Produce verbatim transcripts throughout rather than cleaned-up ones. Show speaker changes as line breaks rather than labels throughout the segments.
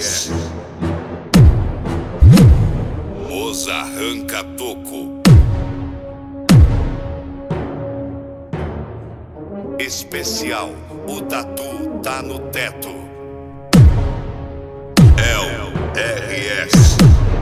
S. Os Arranca-Toco. Especial, o tatu tá no teto. L R S.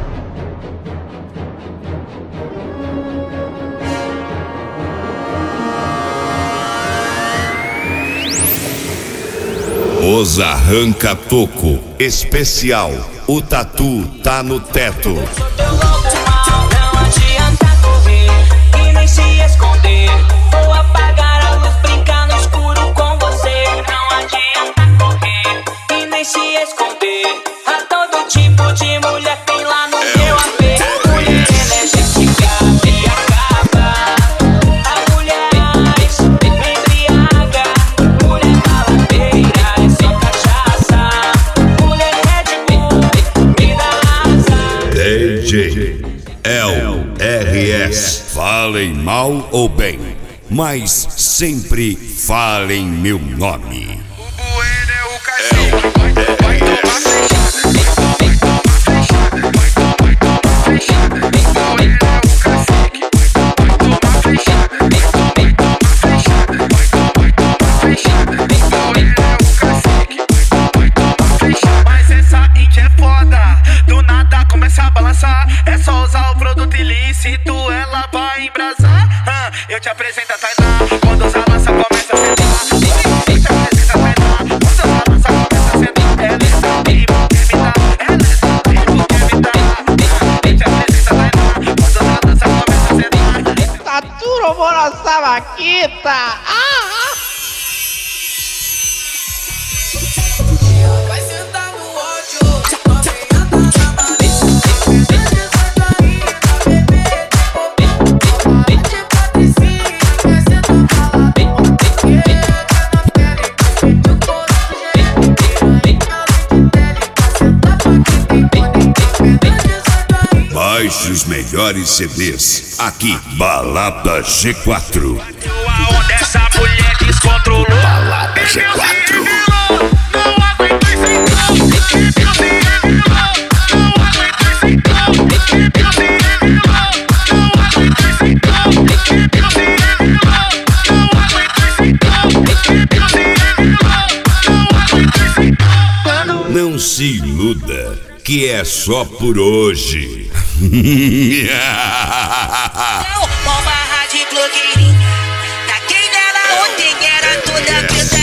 Os Arranca-Toco. Especial, o tatu tá no teto.
Não adianta correr e nem se esconder. Vou apagar a luz, brincar no escuro com você. Não adianta correr e nem se esconder. A todo tipo de mulher tem lá no meu A P. Mulher energética me acaba. A mulher ice me embriaga. Mulher baladeira é só cachaça. Mulher Red Bull me dá asa.
D J L R S. Falem mal ou bem, mas sempre falem meu nome.
O Bueno é o cacique, vai, vai tomar fechada, vai tomar fechada, vai tomar fechada. O Bueno é o cacique, vai tomar fechada, vai tomar fechada, vai tomar fechada. O Bueno é o cacique, vai tomar fechada. Mas essa índia é foda, do nada começa a balançar. É só usar o produto ilícito, ela vai embrasar. Ah, eu te apresento a Tainá, quando usar lança começa a sentar. Eu te apresento a Tainá, quando usar lança começa a sentar. Ela é sabido, quer me dar, ela é sabido, quer me dar. Eu te apresento a Tainá, quando usar lança começa a sentar.
Tatu roubou nossa vaquita! Ah!
Vai sentar no ódio, novinha tá na malícia. Bebê de patricinha, quer sentar rala. Queira na pele, do couro sujeito. Além de pele, pra sentar pra quem tem poder.
Baixe os melhores C Ds. Aqui, Balada G quatro.
Aonde essa mulher descontrolou?
Balada G quatro.
Não aguentei sem cão. Eu se revelou. Não aguentei sem cão. Eu se revelou. Não aguentei sem cão. Eu se revelou. Não aguentei sem cão. Eu se revelou. Não aguentei sem cão.
Não se iluda, que é só por hoje.
Bomba rádio blogueirinha. Pra quem dera ontem era toda vida.